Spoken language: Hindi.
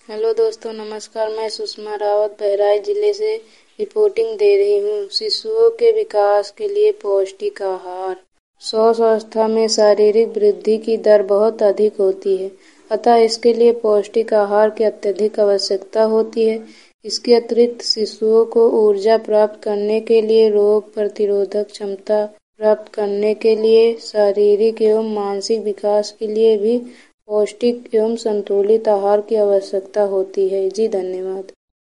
हेलो दोस्तों, नमस्कार। मैं सुषमा रावत बहराइच जिले से रिपोर्टिंग दे रही हूँ। शिशुओं के विकास के लिए पौष्टिक आहार। शौशवस्था में शारीरिक वृद्धि की दर बहुत अधिक होती है, अतः इसके लिए पौष्टिक आहार की अत्यधिक आवश्यकता होती है। इसके अतिरिक्त शिशुओं को ऊर्जा प्राप्त करने के लिए, रोग प्रतिरोधक क्षमता प्राप्त करने के लिए, शारीरिक एवं मानसिक विकास के लिए भी पौष्टिक एवं संतुलित आहार की आवश्यकता होती है। जी धन्यवाद।